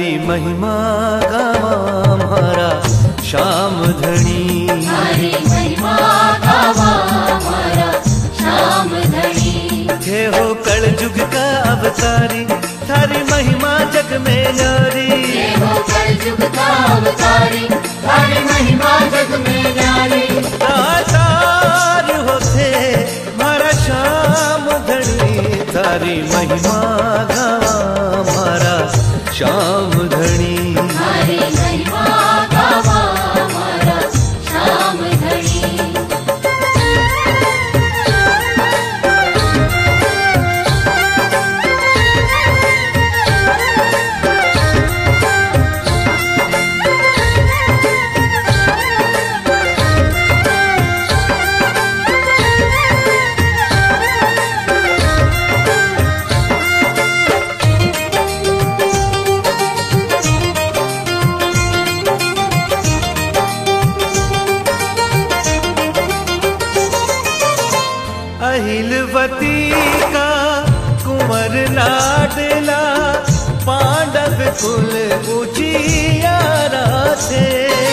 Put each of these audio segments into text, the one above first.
थारी महिमा गावा हमारा श्याम धनी। थारी महिमा गावा हमारा श्याम धनी। हे हो कल युग का अवतारी, थारी महिमा जग में न्यारी। हे हो कल युग का अवतारी, थारी महिमा जग में न्यारी। दातार होते हमारा श्याम धनी, थारी महिमा गावा हमारा श्याम धनी। थारी महिमा गावा हमारा श्याम धनी। अहिलवती का कुंवर लाडला, पांडव कुल उजियारा थे।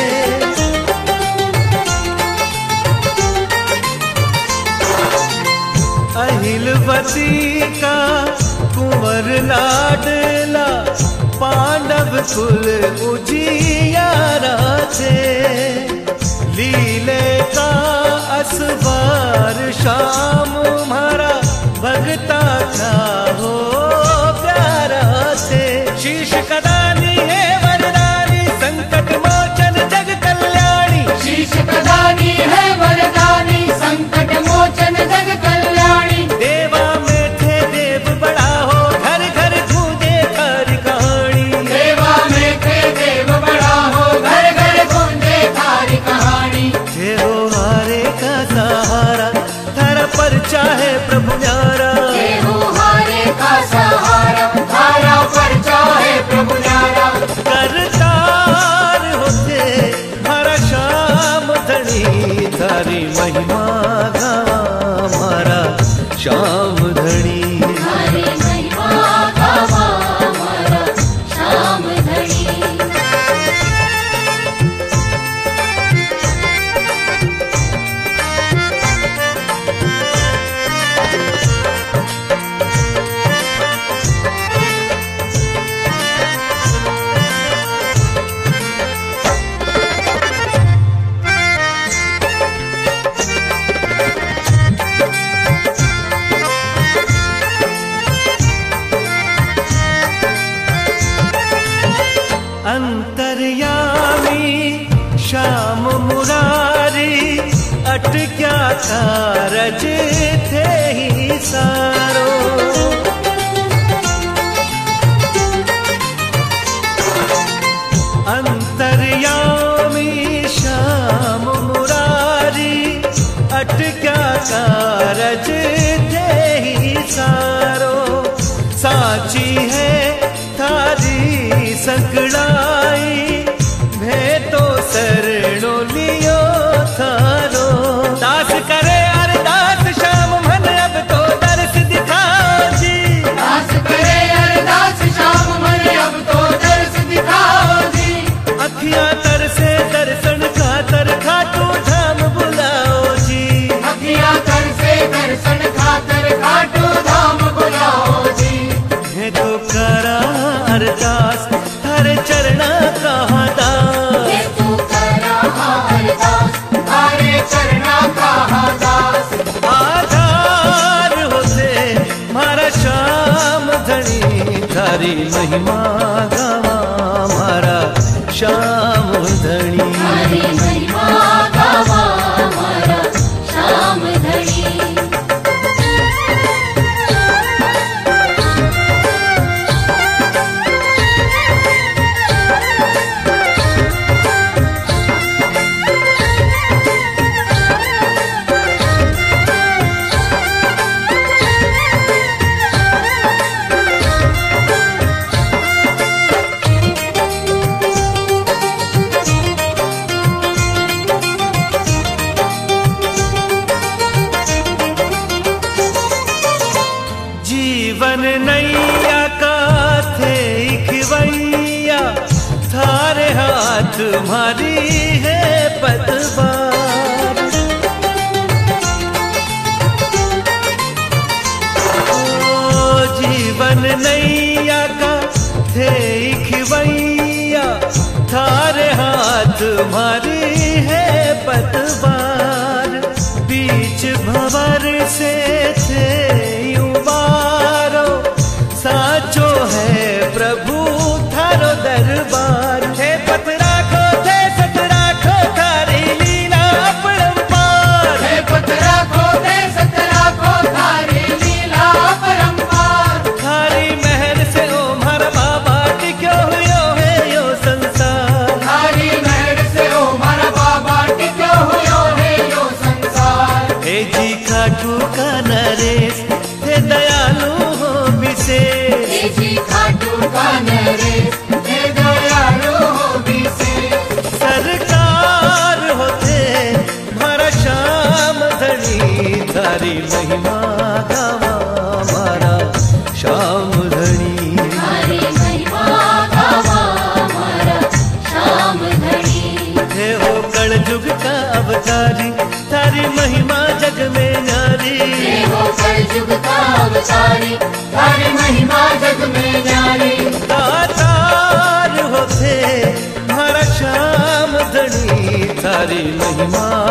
अहिलवती का कुंवर लाडला, पांडव कुल उजियारा थे। लीले का असवार श्याम हमारा, भगता का हो प्यारा से। शीश कदानी है वरदानी, संकट मोचन जग कल्याणी। शीश कदानी है वरदानी, संकट मोचन जग कल्याणी। देवा में थे देव बड़ा हो, घर घर गूंजे थारी कहानी। देवा में थे देव बड़ा हो, घर घर गूंजे थारी कहानी। थे हो हारे का सहारा, थारा परचा है प्रभु न्यारा। हे हो हारे का सहारा, थारा परचा है प्रभु न्यारा। करतार होते हमारा श्याम धनी, थारी महिमा गावा हमारा श्याम धनी। थारी महिमा गावा हमारा श्याम धनी। अंतर्यामी श्याम मुरारी, अटक्या कारज थे ही सारो। अंतर्यामी श्याम मुरारी, अटक्या कारज थे ही सारो। साची है थारी सकड़ाई, भेतो शरणो लियो थारो। दास करे अरदास श्याम मन, अब तो दर्श दिखाओ जी। दास करे अरदास श्याम मन, अब तो दर्श दिखाओ जी। अखियां तरसे दर्शन खातर, खाटू धाम बुलाओ जी। अखियां तरसे दर्शन खातर, खाटू धाम बुलाओ जी। है तो करा अरदास, थारे चरणा कहा दास। हे तू करा अरदास, थारे चरणा कहा दास। आधार होते हमारा श्याम धनी, थारी महिमा गावा हमारा श्याम धनी। थारी महिमा गावा हमारा श्याम धनी। तुम्हारी है पतवार। ओ जीवन नैया का थे खिवैया, थारे हाथ तुम्हारी है पतवार। बीच भंवर से थे उबारो, साचो है प्रभु थारो दरबार। थे पत राखो थारी लीला अपरंपार। हे पत राखो थारी लीला अपरंपार। थारी महर से ओ मारा बाबा टिक्यो हुयो है यो संसार। थारी महर से ओ मारा बाबा टिक्यो हुयो है यो संसार। हे जी खाटू का नरेश थे दयालु हो विशेष। हे जी खाटू का नरेश थे दयालु हो विशेष। सरकार होते मारा श्याम धनी, थारी महिमा गावा मारा श्याम धनी। थारी महिमा गावा मारा श्याम धनी। थे हो कलयुग का अवतारी, थारी महिमा जग में न्यारी। हे हो कलयुग का अवतारी, थारी महिमा जग में न्यारी। दातार होते मारा श्याम धनी, थारी महिमा